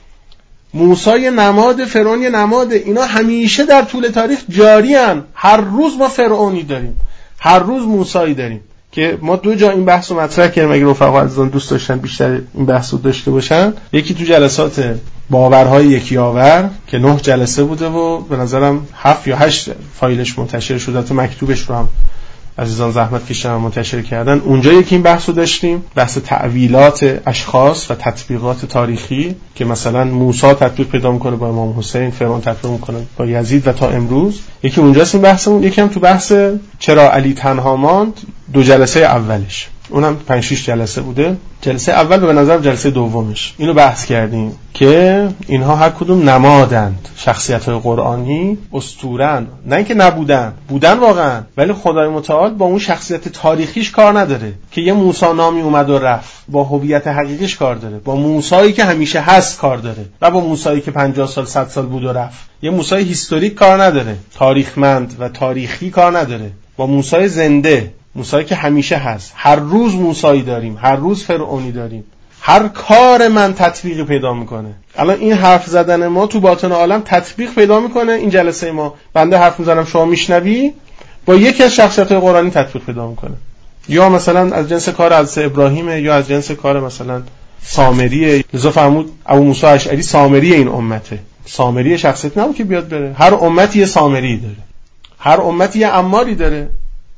موسی یه نماد، فرعون یه نماد. اینا همیشه در طول تاریخ جاری ان. هر روز ما فرعونی داریم، هر روز موسی داریم. که ما دو جا این بحث رو مطرح کردیم، اگه رفقا عزیزان دوست داشتن بیشتر این بحث رو داشته باشن. یکی تو جلسات باورهای یکیاور که نه جلسه بوده و به نظرم هفت یا هشت فایلش منتشر شده، تو مکتوبش رو هم عزیزان زحمت کشیدن منتشر کردن. اونجا یکی این بحث رو داشتیم، بحث تعویلات اشخاص و تطبیقات تاریخی که مثلا موسی تطبیق پیدا میکنه با امام حسین، فرعون تطبیق میکنه با یزید و تا امروز. یکی اونجاست این بحثمون. یکی هم تو بحث چرا علی تنها ماند، دو جلسه اولش، اونم پنج شش جلسه بوده. جلسه اول به نظر جلسه دومش اینو بحث کردیم که اینها هر کدوم نمادند، شخصیت‌های قرآنی، اسطوره‌اند. نه اینکه نبودن، بودن واقعا، ولی خدای متعال با اون شخصیت تاریخیش کار نداره که یه موسی نامی اومد و رفت. با هویت حقیقیش کار داره، با موسایی که همیشه هست کار داره، و با موسایی که پنجاه سال صد سال بود و رفت. یه موسی هیستوریک کار نداره، تاریخمند و تاریخی کار نداره. با موسی زنده، موسی که همیشه هست. هر روز موسی داریم، هر روز فرعونی داریم. هر کار من تطبیقی پیدا میکنه. الان این حرف زدن ما تو باطن عالم تطبیق پیدا میکنه. این جلسه ما بنده حرف میزنم شما میشنوی، با یکی از شخصیت‌های قرآنی تطبیق پیدا میکنه. یا مثلا از جنس کار حضرت ابراهیمه، یا از جنس کار مثلا سامریه. لذا فرمود ابو موسی اشعری سامری این امته. سامری شخصیت نبود که بیاد بره. هر امتی یه سامری داره، هر امتی یه عماری داره.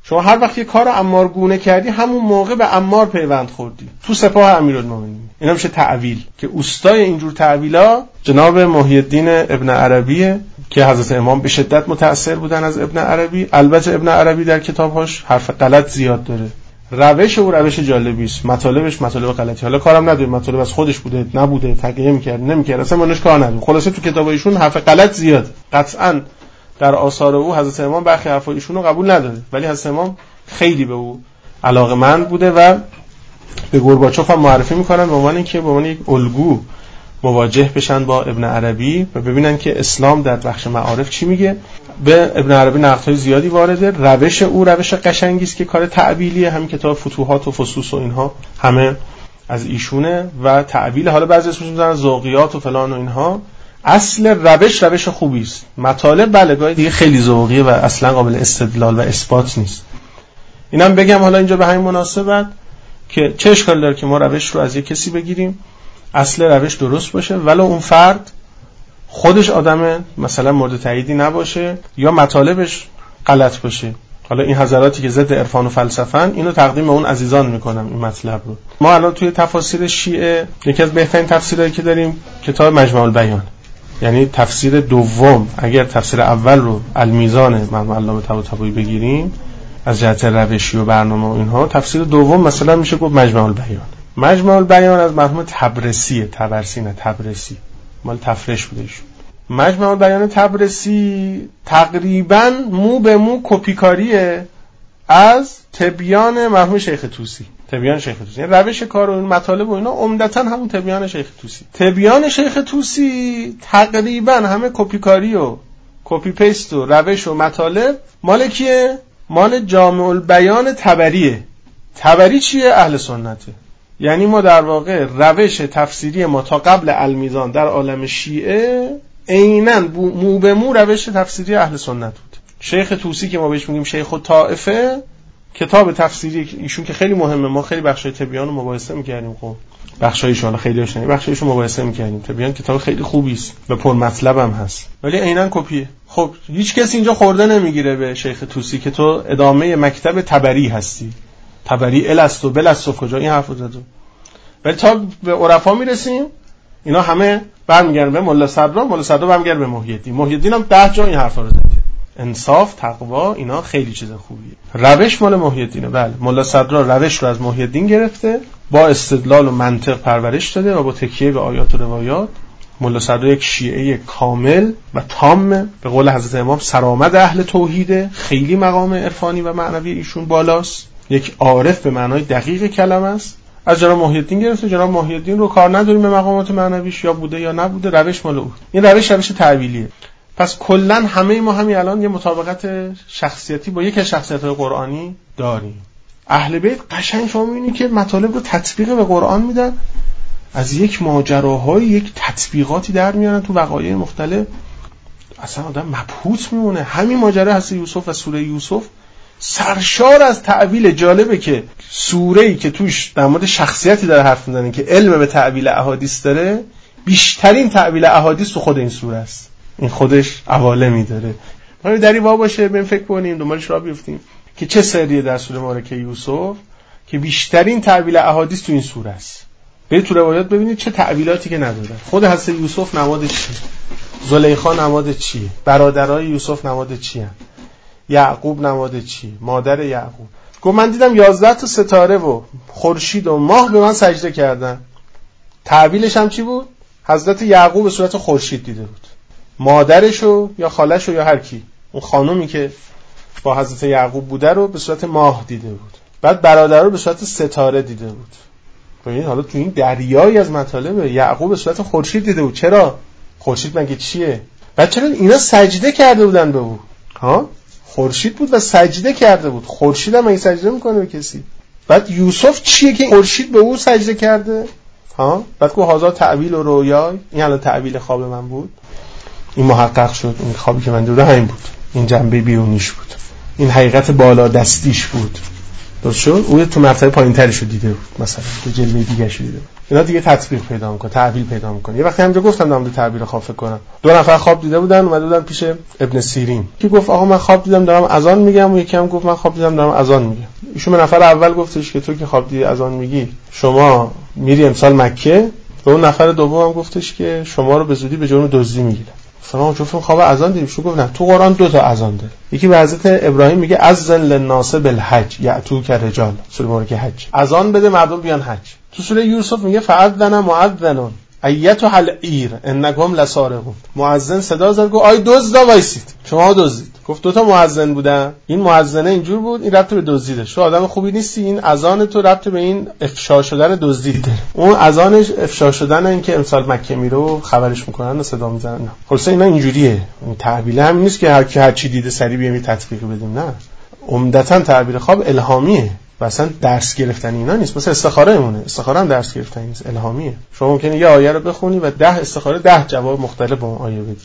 شما هر وقت یه کار عمارگونه کردی همون موقع به عمار پیوند خوردی، تو سپاه امیرالمومنین. اینا میشه تعویل که اوستای اینجور تعویلا جناب محی الدین ابن عربیه که حضرت امام به شدت متأثر بودن از ابن عربی. البته ابن عربی در کتابهاش حرف غلط زیاد داره، روش او روش جالبی است، مطالبش مطالب غلطی. حالا کارم نداره مطالب از خودش بوده نبوده، تغییر می‌کرد نمی‌کرد، اصلا منش کار نداره. خلاصه تو کتابایشون حرف غلط زیاد. قطعاً در آثار او حضرت امام برخی حرفای ایشونو قبول نداره، ولی حضرت امام خیلی به او علاقه‌مند بوده و به گورباچوف هم معرفی می‌کنن به عنوان اینکه به عنوان یک الگو مواجه بشن با ابن عربی و ببینن که اسلام در بخش معارف چی میگه. به ابن عربی نقدهای زیادی وارده. روش او روش قشنگی است که کار تعبیلیه، همین کتاب فتوحات و فصوص و اینها همه از ایشونه و تعبیل. حالا بعضی اسمش میذارن ذوقیات و فلان و اینها. اصل روش روش خوبی است. مطالب بله گاهی دیگه خیلی ذوقیه و اصلا قابل استدلال و اثبات نیست. اینم بگم حالا اینجا به همین مناسبت که چه اشکال داره که ما روش رو از یک کسی بگیریم اصل روش درست باشه ولو اون فرد خودش آدم مثلا مورد تاییدی نباشه یا مطالبش غلط باشه. حالا این حضراتی که ضد عرفان و فلسفن اینو تقدیم به اون عزیزان میکنم این مطلب رو. ما الان توی تفاسیر شیعه یکی از بهترین تفسیرهایی که داریم کتاب مجمع البیان، یعنی تفسیر دوم. اگر تفسیر اول رو المیزان مرحوم علامه طباطبایی بگیریم از جهت روشی و برنامه و اینها، تفسیر دوم مثلا میشه گفت مجمع البیان. مجمع البیان از مرحوم تبرسی، تبرسی نه تبرسی، مال تفرش بوده ایشون. مجمع البیان تبرسی تقریبا مو به مو کپیکاریه از تبیان مرحوم شیخ طوسی. تبیان شیخ طوسی یعنی روش کار و این مطالب و اینا عمدتاً همون تبیان شیخ طوسی. تبیان شیخ طوسی تقریبا همه کپیکاری و کپی پیست و روش و مطالب مال کیه؟ مال جامع البیان طبریه. طبری چیه؟ اهل سنته. یعنی ما در واقع روش تفسیری ما تا قبل المیزان در عالم شیعه عیناً مو به مو روش تفسیری اهل سنت بود. شیخ طوسی که ما بهش میگیم شیخ الطائفه، کتاب تفسیری ایشون که خیلی مهمه، ما خیلی بخشای تبیان رو مباحثه می‌کردیم. خب بخشایشون خیلیش نه، بخشایشون مباحثه می‌کردیم. تبیان کتاب خیلی خوبی است و پر مطلب هم هست، ولی عیناً کپیه. خب هیچ کسی اینجا خورده نمیگیره به شیخ طوسی که تو ادامه مکتب طبری هستی. طبری الست و بلست و کجا این حرفو زدو. ولی تا به عرفا میرسیم اینا همه برمیگردن به ملا صدرا، ملا صدرا برمیگرده به محی الدین. محی الدین هم ده جا این حرفا رو زده. انصاف، تقوا، اینا خیلی چیز خوبیه. روش مال محی الدینه. بله ملا صدرا روش رو از محی الدین گرفته، با استدلال و منطق پرورش داده و با تکیه به آیات و روایات. ملا صدرا یک شیعه کامل و تام، به قول حضرت امام سرآمد اهل توحیده. خیلی مقام عرفانی و معنوی ایشون بالاست، یک عارف به معنای دقیق کلمه است. از جناب محی الدین گرفته. جناب محی الدین رو کار نداریم به مقامات معنویش، یا بوده یا نبوده، روش مال او. این روش روش تعبیلیه. پس کلا همه ما همین الان یه مطابقت شخصیتی با یک از شخصیت‌های قرآنی داریم. اهل بیت قشنگ شما می‌بینید که مطالب رو تطبیق به قرآن میدن، از یک ماجراهای یک تطبیقاتی در میارن تو وقایع مختلف، اصلا آدم مبهوت میمونه. همین ماجرا هست یوسف و سوره یوسف سرشار از تعبیل. جالبه که سوره‌ای که توش در مورد شخصیتی داره حرف میزنه که علم به تعبیل احادیث داره، بیشترین تعبیل احادیث تو خود این سوره است. این خودش عوالمی داره. ما دری وا باشه ببین فکر کنیم دنبالش راه بیفتیم که چه سریه در سوره مبارکه یوسف که بیشترین تعبیل احادیث تو این سوره است. برید تو روایات ببینید چه تعبیلاتی که ندادن. خود حضرت یوسف نماد چیه؟ زلیخا نماد چیه؟ برادرای یوسف نماد چیه؟ یعقوب نماد چیه؟ مادر یعقوب. گفت من دیدم یازده تا ستاره و خورشید و ماه به من سجده کردن. تعبیلش هم چی بود؟ حضرت یعقوب به صورت خورشید دیده بود، مادرشو یا خالشو یا هر کی، اون خانومی که با حضرت یعقوب بوده رو به صورت ماه دیده بود، بعد برادر رو به صورت ستاره دیده بود. ببین حالا تو این دریایی از مطالب یعقوب به صورت خورشید دیده بود. چرا؟ خورشید مگه چیه؟ بعد چرا اینا سجده کرده بودن به او؟ ها؟ خورشید بود و سجده کرده بود. خورشید هم مگه سجده میکنه به کسی؟ بعد یوسف چیه که خورشید به او سجده کرده؟ ها؟ بعد کو هازا تعبیل و رویای، این الان تعبیل خواب من بود، این محقق شد، این خوابی که من دیدم همین بود، این جنبه بیرونیش بود، این حقیقت بالا دستیش بود. درست شد. اون تو مرتبه پایین‌ترش رو دیده بود، مثلا تو جلوه دیگه‌ش دیده بود. اینا دیگه تطبیق پیدا می‌کنه، تعبیر پیدا می‌کنه. یه وقتی همینجا گفتم در مورد تعبیر خواب فکر کنم، دو نفر خواب دیده بودن، اومده بودن پیش ابن سیرین که گفت آقا من خواب دیدم دارم اذان میگم، و یکی هم گفت من خواب دیدم دارم اذان میگم. ایشون به نفر اول گفتش که تو که خواب دیدی اذان میگی شما میری امسال مکه، و اون نفر دوم هم گفتش که شما رو به زودی به جرم دزدی میگیرن. سلام جفتون خواب اذان دیدیم. شو گفت نه، تو قرآن دو تا اذان داره. یکی به حضرت ابراهیم میگه اذن للناس بالحج یاتوک رجال، سوره مبارکه حج، اذان بده مردم بیان حج. تو سوره یوسف میگه فاذن مؤذن ایتها العیر انکم لسارقون، مؤذن صدا زد گفت آی دزدا وایسید، شما دزدید. گفت دو تا مؤذن بودن، این مؤذنه اینجور بود، این ربط به دزدی داشت، تو آدم خوبی نیستی، این اذان تو ربط به این افشا شدن دزدی داره. اون اذانش افشا شدن، این که امسال مکه میره و خبرش میکنن و صدا میزنن. نه خلاص اینا اینجوریه. این تعبیل هم نیست که هر کی هر چی دیده سری بیایم تطبیق بدیم، نه. عمدتاً تعبیر خواب الهامیه، مثلا درس گرفتن اینا نیست. مثلا استخاره ایمونه، استخاره هم درس گرفتن نیست، الهامیه. شما ممکنه یه آیه رو بخونی و ده استخاره ده جواب مختلف به اون آیه بدی.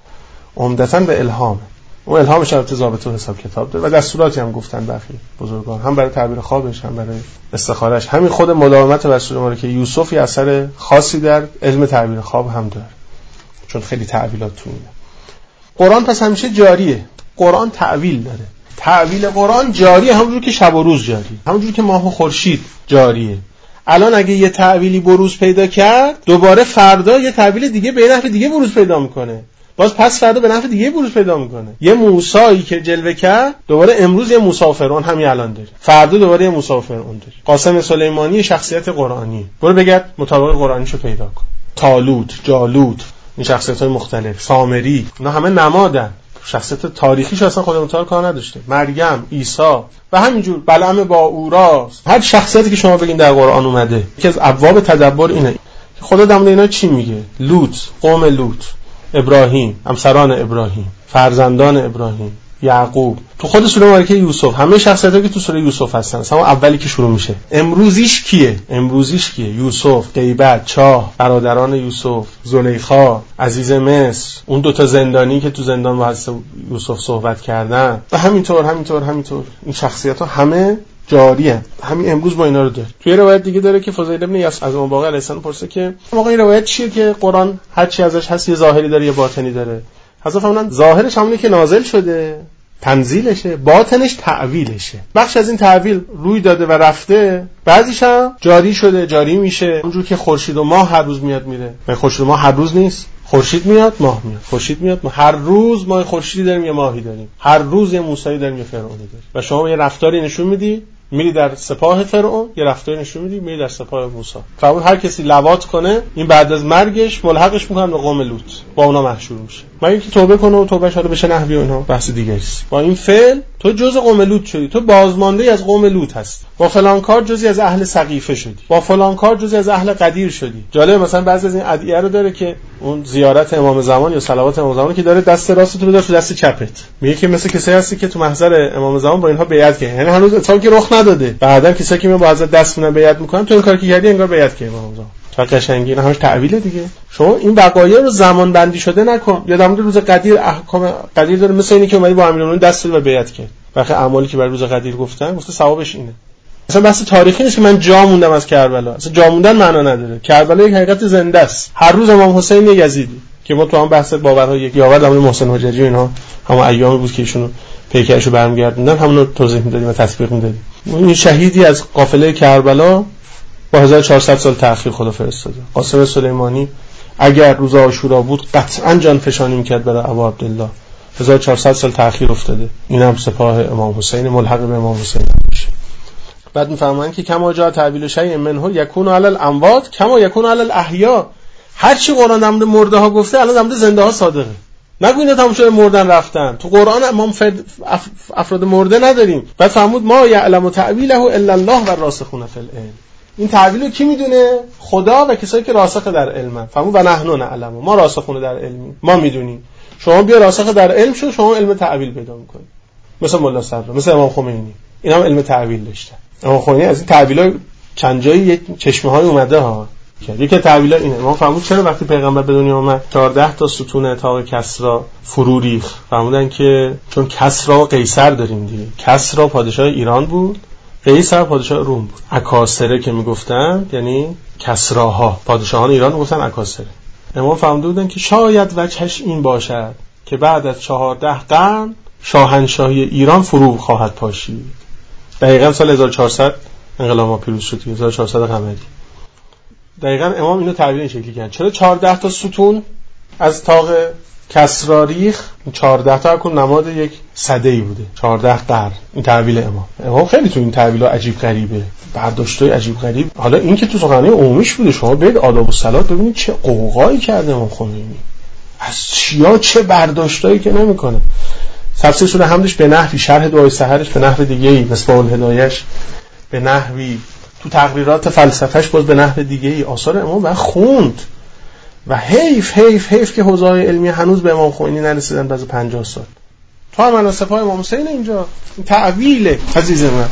عمدتاً به الهام. اون الهامش البته ضابطه و حساب کتاب داره و دستوراتی هم گفتن برخی بزرگان، هم برای تعبیر خوابش هم برای استخارهش. همین خود مداومت بر سوره مبارکه یوسف اثر خاصی در علم تعبیر خواب هم داره، چون خیلی تعبیرات تو اینه. قرآن پس همیشه جاریه. قرآن تعویل داره. تعویل قرآن جاریه، همونجور که شب و روز جاریه، همونجور که ماه و خورشید جاریه. الان اگه یه تعویلی بروز پیدا کرد، دوباره فردا یه تعویل دیگه به نحو دیگه بروز پیدا میکنه، باز پس فردا به نحو دیگه بروز پیدا میکنه. یه موسایی که جلوه کرد، دوباره امروز یه موسی و فرعون همین الان داره، فردا دوباره یه موسی و فرعون داره. قاسم سلیمانی شخصیت قرآنی، برو بگرد مطابق قرآنیشو پیدا کن. طالوت، جالوت، این شخصیت‌های مختلف، سامری، اینا همه نمادن. شخصیت تاریخیش اصلا خود متعال کار نداشته. مریم، عیسی و همینجور بلعم باوراس، هر شخصیتی که شما بگین در قرآن اومده، یکی از ابواب تدبر اینه. خدا در مورد اینا چی میگه؟ لوط، قوم لوط، ابراهیم، همسران ابراهیم، فرزندان ابراهیم، یعقوب، تو خود سوره مبارکه یوسف، همه شخصیتایی که تو سوره یوسف هستن، مثلا اولی که شروع میشه امروزیش کیه؟ امروزیش کیه؟ یوسف، غیبت، چاه، برادران یوسف، زلیخا، عزیز مصر، اون دوتا زندانی که تو زندان با حضرت یوسف صحبت کردن و همینطور همینطور همینطور. این شخصیت‌ها همه جاریه. همین امروز با اینا رو داره. توی روایت دیگه داره که فضیل ابن یسار از اون واقع علیه السلام پرسه که واقعا این روایت چیه که قرآن هر چی ازش هست یه ظاهری داره یه باطنی داره؟ حضرت فرمودن ظاهرش همونی که نازل شده، تنزیلشه، باطنش تعویلشه. بخش از این تعویل روی داده و رفته، بعضیش هم جاری شده، جاری میشه. اونجور که خورشید و ماه هر روز میاد میره. و خورشید و ماه هر روز نیست، خورشید میاد ماه میاد، خورشید میاد ماه. هر روز ما خورشیدی داریم یه ماهی داریم، هر روز یه موسی داریم یه فرعونی داریم. و شما یه رفتاری نشون میدی، میری در سپاه فرعون، یه رفتاری نشون میدی میری در سپاه موسی. فرعون هر کسی لواط کنه، این بعد از مرگش ملحقش میکنن به قوم لوط، با اونا محشور میشه. مگه اینکه توبه کنه و توبهش حالا بشه نحوی و اینا بحث دیگه است. با این فعل تو جزء قوم لوط شدی، تو بازمانده از قوم لوط هستی. با فلان کار جزئی از اهل سقیفه شدی، با فلان کار جزئی از اهل قدیر شدی. جالب مثلا بعضی از این ادعیه رو داره که اون زیارت امام زمان یا صلوات امام زمان که داره دست راست تو بذار تو دست چپت، میگه که مثل کسی هستی که تو محضر امام زمان با اینها بیعت کردی، یعنی هنوز اتفاقی رخ نداده، بعدن کسایی که با حضرت دست میدن بیعت میکنن، تو این کاری که کردی انگار بیعت کردی امام زمان. چقدر قشنگه. اینا همش تعویله دیگه. شما این وقایع رو زمان بندی شده نکن. یا در مورد روز قدیر احکام قدیر داره، مثل اینی که اومدی با امیرالمومنین دست داد و بیعت کرد. وقتی اعمالی که برای روز قدیر گفتن گفته ثوابش اینه. اصلا بحث تاریخی نیست که من جا موندم از کربلا. اصلا جا موندن معنا نداره. کربلا یک حقیقت زنده است. هر روز امام حسین یزیدی که ما تو هم بحث باورهای یک یاور در مورد محسن حجری و اینها همون ایامی بود که ایشونو پیکرشو برمیگردوندن، همون رو توضیح میدادیم و تطبیق میدادیم. این شهیدی از قافله کربلا با هزار و چهارصد سال تأخیر خدا فرستاده. قاسم سلیمانی اگر روز عاشورا بود قطعا جان فشانی میکرد برای ابا عبدالله. هزار و چهارصد سال تأخیر افتاده. اینم سپاه امام حسین ملحق به امام حسین میشه. بعد میفهمن که کما جاء تعبیل شیء منه یکون علی الاموات کما یکون علی الاحیا. هر چی قرآن در مورد مرده ها گفته الان در مورد زنده ها صادقه. نگو اینا تموم شده مردن رفتن. تو قرآن ما فرد اف... افراد مرده نداریم. بعد فرمود ما یعلم تعبیله الا الله و الراسخون فی العلم. این تعبیل رو کی میدونه؟ خدا و کسایی که راسخ در علمن. فرمود و نحن نعلم، ما راسخون در علمیم، ما میدونیم. شما بیا راسخ در علم شو، شما علم تعبیل پیدا میکنید. مثل مولا صدرا، مثل امام خمینی، اینا هم علم تعبیل داشتن. امام خمینی از این تعبیلا چند جایی چشمه‌های اومده ها. یکی تعبیلا اینه. ما فرمود چرا وقتی پیغمبر به دنیا اومد چهارده تا ستون اتاق کسرا فرو ریخت؟ فرمودن که چون کسرا و قیصر داریم دیگه. کسرا پادشاه ایران بود قیصر پادشاه روم بود. اکاسره که میگفتن یعنی کسراها، پادشاهان ایران میگفتن اکاسره. امام فهمیده بودن که شاید وجهش این باشد که بعد از چهارده قرن شاهنشاهی ایران فرو خواهد پاشید. دقیقاً سال هزار و چهارصد انقلاب ما پیروز شد، هزار و چهارصد قمری. دقیقاً امام اینو تعبیر این شکلی کرد. چرا چهارده تا ستون از طاق کسراریخ؟ چهارده تا اکن نماد یک سده‌ای بوده، چهارده قرن. این تعبیر امام. امام خیلی تو این تعبیرها عجیب غریبه، برداشتای عجیب غریب. حالا این که تو سخنرانی عمومیش بوده، شما برید آداب الصلات ببینید چه قوقایی کرده امام خمینی، از چیا چه برداشتایی که نمیکنه. تفسیر سوره حمدش به نحوی، شرح دعای سحرش به نحو دیگه‌ای، مصباح الهدایه‌اش به نحوی، تو تقریرات فلسفهش باز به نحو دیگه‌ای. آثار امام باید خوند و حیف حیف حیف که حوزه‌های علمی هنوز به امام خمینی نرسیدن بعد از پنجاه سال. تو هم مناسب‌های امام حسین اینجا تعویل عزیز من.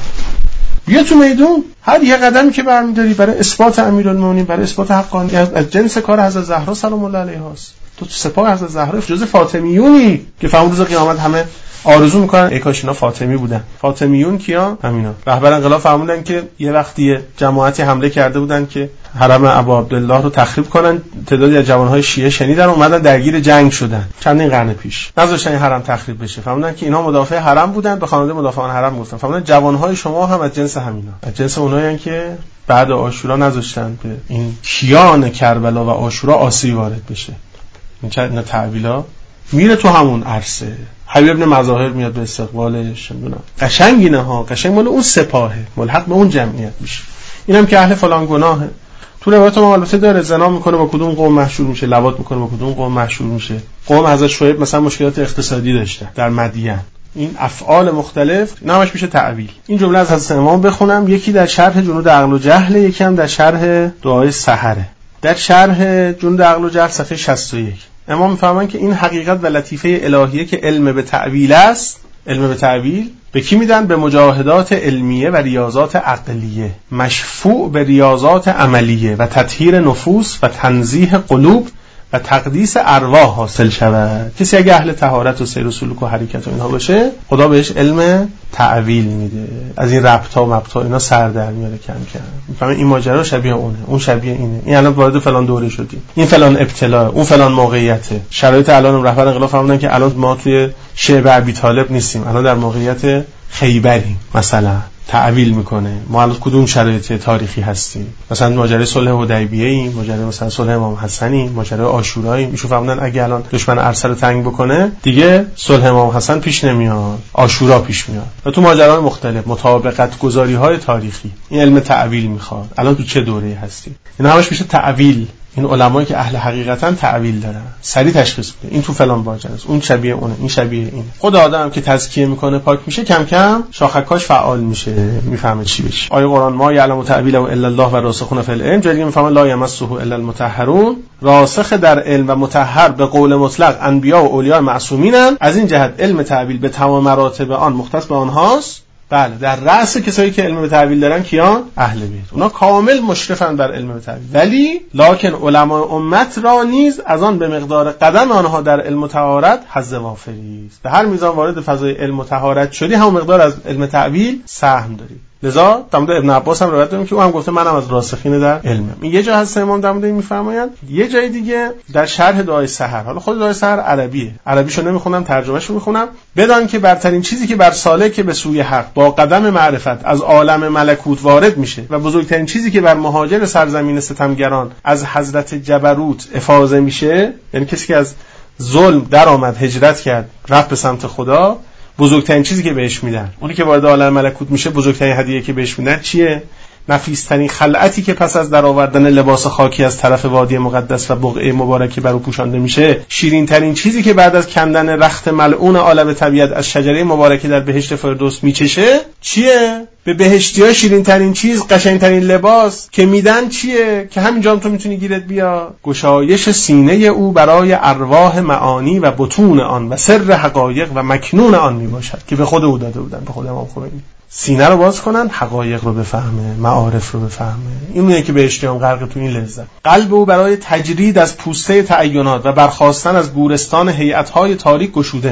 بیا تو میدون، هر یه قدمی که برمی‌داری برای اثبات امیرالمومنین، برای اثبات حقانیت از جنس کار حضرت زهرا سلام الله علیها است. تو تو سپاه حضرت زهرا جزء فاطمیونی که فردا روز قیامت همه آرزو میکنن ای کاش اینا فاطمی بودن. فاطمیون کیا؟ همینا. رهبر انقلاب فرمودن که یه وقتی جماعتی حمله کرده بودن که حرم ابا عبدالله رو تخریب کنن، تعدادی از جوانهای شیعه شنیدن و اومدن درگیر جنگ شدن چندین قرن پیش. نذاشتن حرم تخریب بشه. فرمودن که اینا مدافع حرم بودن، به خانواده مدافعان حرم گفتن. فرمودن جوانهای شما هم از جنس همینا، از جنس اونایین که بعد عاشورا نذاشتن به این کیان کربلا و عاشورا آسیب وارد بشه. این چه تعبیلا میره تو همون عرصه. حبیب ابن مظاهر میاد به استقبالش، نمیدونم قشنگ اینه ها، قشنگ مال اون سپاهه، ملحق به اون جمعیت میشه. اینم که اهل فلان گناهه. تو روایت ما البته داره زنا میکنه با کدوم قوم محشور میشه، لواط میکنه با کدوم قوم محشور میشه. قوم حضرت شعیب مثلا مشکلات اقتصادی داشته در مدین. این افعال مختلف نامش میشه تعویل. این جمله از حضرت امام بخونم، یکی در شرح جنود عقل و جهل، یکی هم در شرح دعای سحره. در شرح جنود عقل و جهل صفحه شصت و یک امام میفهمن که این حقیقت و لطیفه الهیه که علم به تعویل است، علم به تعویل به کی میدن؟ به مجاهدات علمیه و ریاضات عقلیه، مشفوع به ریاضات عملیه و تطهیر نفوس و تنزیه قلوب و تقدیس ارواح حاصل شود. کسی اگه اهل طهارت و سیر و سلوک و حرکت و اینها باشه، خدا بهش علم تعویل میده. از این ربطا و مبطا اینا سر در میاره کم کم. میفهمن این ماجرا شبیه اونه، اون شبیه اینه، این الان وارد فلان دوره شدیم، این فلان ابتلا، اون فلان موقعیته. شرایط الان رهبر انقلاب فهمیدن که الان ما توی شعب ابی طالب نیستیم، الان در موقعیت خیبریم مثلا. تعویل میکنه ما الان کدوم شرایط تاریخی هستیم. مثلا ماجرای صلح حدیبیه ایم، ماجرای مثلا صلح امام حسنی، ماجرای عاشورایی. میشو فهمیدن اگه الان دشمن عرصه رو تنگ بکنه دیگه صلح امام حسن پیش نمیاد، عاشورا پیش میاد. و تو ماجراهای مختلف مطابقت گذاری های تاریخی این علم تعویل میخواد. الان تو چه دوره‌ای هستی؟ اینا همش میشه تعویل. این علمایی که اهل حقیقتن تعویل دارن، سریع تشخیص میده این تو فلان واژه است، اون شبیه اونه، این شبیه اینه. خود آدم که تزکیه میکنه پاک میشه، کم کم شاخکاش فعال میشه، میفهمه چی بشه. آیه قرآن ما یعلم تعویله الا الله و راسخون فی العلم، جایی میفهمه لا یمسه الا المطهرون. راسخ در علم و مطهر به قول مطلق انبیا و اولیاء معصومینن. از این جهت علم تعویل به تمام مراتب آن مختص به آنهاست. بله، در رأس کسایی که علم به تعویل دارن کیان؟ اهل بیت. اونا کامل مشرفن بر علم به تعویل. ولی لکن علمای امت را نیز از آن به مقدار قدم آنها در علم و طهارت حظ وافری است. به هر میزان وارد فضای علم و طهارت شدی، همون مقدار از علم تعویل سهم داری. لذا در مورد ابن عباس هم روایت داریم که او هم گفته منم از راسخین در علمم. این یه جا هست امام در مورد این میفرمایند. یه جای دیگه در شرح دعای سحر، حالا خود دعای سحر عربیه، عربیشو نمیخونم، ترجمهشو میخونم. بدان که برترین چیزی که بر سالک به سوی حق با قدم معرفت از عالم ملکوت وارد میشه و بزرگترین چیزی که بر مهاجر سرزمین ستمگران از حضرت جبروت افاضه میشه، یعنی کسی که از ظلم در آمد، هجرت کرد، رفت به سمت خدا، بزرگترین چیزی که بهش میدن، اونی که وارد عالم ملکوت میشه، بزرگترین هدیه که بهش میدن چیه؟ نفیس‌ترین خلعتی که پس از درآوردن لباس خاکی از طرف وادی مقدس و بقعه مبارکه بر او پوشانده میشه، شیرین‌ترین چیزی که بعد از کندن رخت ملعون عالم طبیعت از شجره مبارکه در بهشت فردوس میچشه چیه؟ به بهشتی‌ها شیرین‌ترین چیز، قشنگ‌ترین لباس که میدن چیه؟ که همینجا هم تو میتونی گیرت بیا. گشایش سینه او برای ارواح معانی و بطون آن و سر حقایق و مکنون آن میباشد که به خود او داده بودن، به خود امام خمینی. سینه رو باز کنن، حقایق رو بفهمه، معارف رو بفهمه. اینونه که بهشتیان غرق تو این لذت. قلب او برای تجرید از پوسته تعینات و برخاستن از گورستان هیئت‌های تاریک گشوده میشه.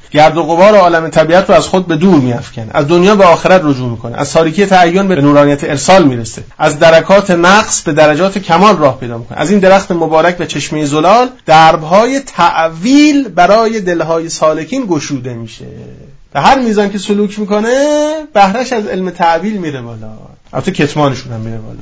گرد و غبار عالم طبیعت رو از خود به دور میافکنه، از دنیا به آخرت رجوع میکنه، از تاریکی تعین به نورانیت ارسال میرسه، از درکات نقص به درجات کمال راه پیدا میکنه. از این درخت مبارک و چشمه زلال دربهای تعویل برای دلهای سالکین گشوده میشه. به هر میزان که سلوک میکنه بهرهش از علم تعویل میره بالا، البته کتمانشون هم میره بالا.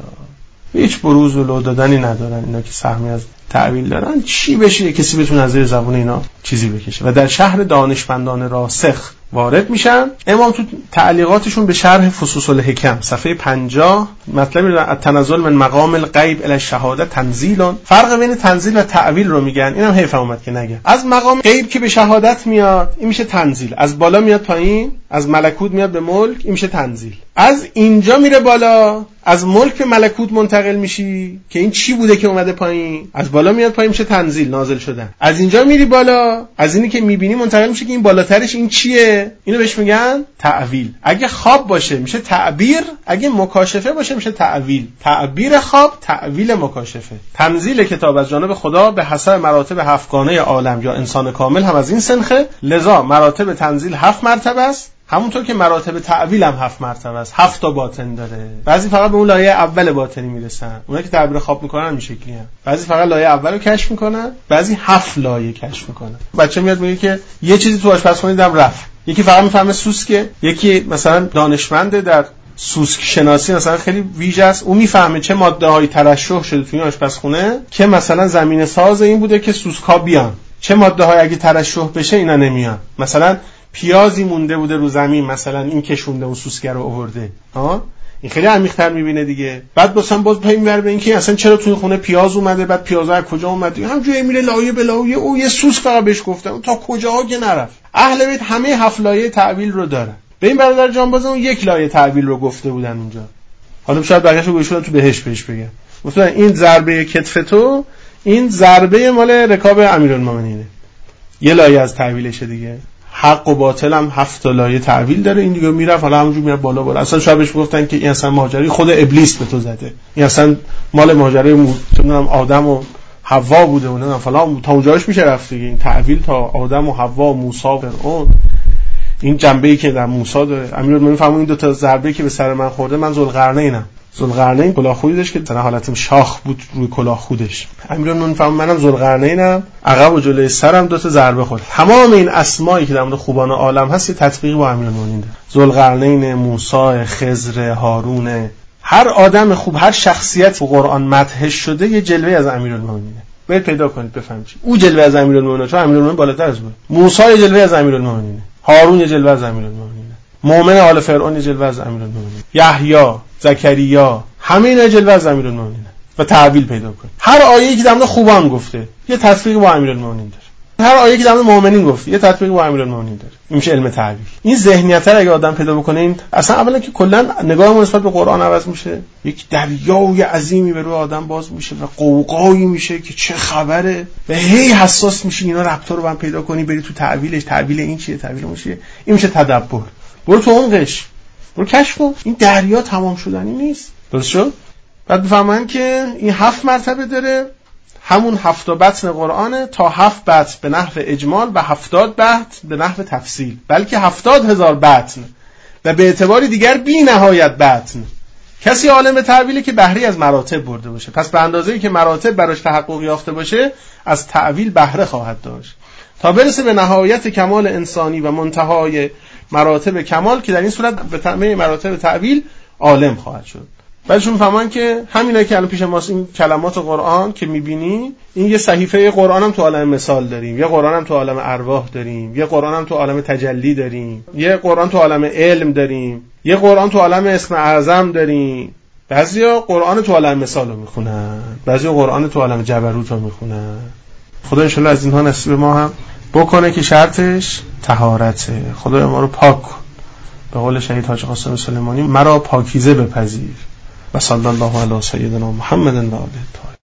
هیچ بروز و لو دادنی ندارن اینا که سهمی از تعویل دارن. چی بشه کسی بتونه از زیر زبون اینا چیزی بکشه و در شهر دانشمندان راسخ وارد میشن. امام تو تعلیقاتشون به شرح فصوص الحکم صفحه پنجاه مطلبی رو التنزل من مقام الغیب الی الشهاده تنزیل، فرق بین تنزیل و تعویل رو میگن. اینم حیف اومد که نگه. از مقام غیب که به شهادت میاد این میشه تنزیل، از بالا میاد پایین، از ملکوت میاد به ملک، این میشه تنزیل. از اینجا میره بالا، از ملک به ملکوت منتقل میشی که این چی بوده که اومده پایین، از بالا میاد پایین میشه تنزیل، نازل شدن. از اینجا میری بالا، از اینی که میبینی منتقل میشه که این بالاترش این چیه، اینو بهش میگن تعویل. اگه خواب باشه میشه تعبیر، اگه مکاشفه باشه میشه تعویل. تعبیر خواب، تعویل مکاشفه. تنزیل کتاب از جانب خدا به حسب مراتب هفتگانه عالم یا انسان کامل هم از این سنخه، لذا مراتب تنزیل هفت مرتبه است، همونطور که مراتب تعویل هم هفت مرتبه است، هفت تا باطن داره. بعضی فقط به اون لایه اول باطنی میرسن، اونایی که تعبیر خواب میکنن این شکلی ان. بعضی فقط لایه اول رو کشف میکنن، بعضی هفت لایه کشف میکنن. بچه میاد میگه که یه چیزی تو آشپزخونه دیدم رفت. یکی فقط میفهمه سوسکه، یکی مثلا دانشمنده در سوسک شناسی مثلا خیلی ویژه است، اون میفهمه چه ماده‌هایی ترشح شده توی آشپزخونه که مثلا زمینه ساز این بوده که سوسک‌ها بیان، چه ماده‌هایی اگه ترشح بشه اینا نمیان. مثلا پیازی مونده بوده رو زمین، مثلا این کشونده اون سوسکه رو آورده. ها این خیلی عمیق‌تر می‌بینه دیگه. بعد مثلا باز پای میبره به اینکه اصلا چرا توی خونه پیاز اومده، بعد پیازا از کجا اومده، همونجوری میره لایه به لایه. او یه سوسک فقط بهش گفتم تا کجاها که نرفت. اهل بیت همه هفت لایه تعویل رو دارن. به این برادر جانباز اون یک لایه تعویل رو گفته بودن اونجا. حالا شاید بقیه‌شو گوشون تو بهش بهش بگم. مثلا این ضربه کتف تو، این ضربه مال رکاب امیرالمومنینه. یه لایه از تعویلشه دیگه. حق و باطل هم هفت لایه تعویل داره. این دیگه میرفت حالا همونجوری میره بالا بالا. اصلا شاید بهش گفتن که این اصلا ماجرای خود ابلیس به تو زده، این اصلا مال ماجرای نمیدونم آدم و حوا بوده و نمیدونم فلان، تا اونجاش میشه رفت دیگه. این تعویل تا آدم و حوا و موسی و فرعون، این جنبه‌ای که در موسی داره. امیرالمومنین فهمون این دو تا ضربه که به سر من خورده، من ذوالقرنینم. ذوالقرنین کلاه خودی داشت که مثلا حالتم شاخ بود روی کلاه خودش. امیرالمومنین فهم منم ذوالقرنینم، عقب و جلوی سرم دو تا ضربه خورد. تمام این اسمایی که در مورد خوبان عالم هست تطبیقی با امیرالمومنین داره. ذوالقرنین، موسی، خضر، هارون، هر آدم خوب، هر شخصیت تو قرآن مدحش شده یه جلوه از امیرالمومنینه. برید پیدا کنید بفهمید چی. او جلوه از امیرالمومنین، چون امیرالمومنین بالاتر از بود. موسی یه جلوه از امیرالمومنینه. هارون یه جلوه از امیرالمومنینه. مومن آل فرعون یه جلوه از امیرالمومنین. یحیی، زکریا، همه اینا جلوه از امیرالمومنین. و تعویل پیدا کن. هر آیه‌ای که در مورد خوبان گفته یه تطبیق با امیرالمومنین داره. هر آیه‌ای که در مورد مؤمنین گفته یه تطبیق با امیرالمومنین داره. این میشه علم تعویل. این ذهنیت رو اگه آدم پیدا بکنه، این اصلا اولا که کلا نگاهمون نسبت به قرآن عوض میشه. یک دریای عظیمی به روی آدم باز میشه و قوقایی میشه که چه خبره و هی حساس میشی اینا ربطا رو با هم پیدا کنی، بری تو تعویلش. تعویل این چیه، تعویل اون چیه. این میشه تدبر. برو تو عمقش، برو کشف کن. این دریا تمام شدنی نیست. درست شد؟ بعد بفهمن که این هفت مرتبه داره، همون هفت بطن قرآنه، تا هفت بطن به نحو اجمال و هفتاد بطن به نحو تفصیل، بلکه هفتاد هزار بطن و به اعتبار دیگر بی نهایت بطن. کسی عالم تعویلی که بهره از مراتب برده باشه، پس به اندازه‌ای که مراتب براش تحقق یافته باشه از تعویل بهره خواهد داشت تا برسه به نهایت کمال انسانی و منتهای مراتب کمال که در این صورت به تمام مراتب تعویل عالم خواهد شد. بعدشون فهمن که همینایی که الان پیش ماست، این کلمات قرآن که میبینی، این یه صحیفه قرآن هم تو عالم مثال داریم، یه قرآن هم تو عالم ارواح داریم، یه قرآن هم تو عالم تجلی داریم، یه قرآن تو عالم علم داریم، یه قرآن تو عالم اسم اعظم داریم. بعضیا قرآن تو عالم مثال رو میخونن، بعضیا قرآن تو عالم جبروت رو میخونن. خدا انشالله از اینها نصیب ما هم بکنه که شرطش طهارته. خدا ما رو پاک کن. به قول شهید حاج قاسم سلیمانی، مرا پاکیزه بپذیر. و صلی الله علی سیدنا محمد و آله.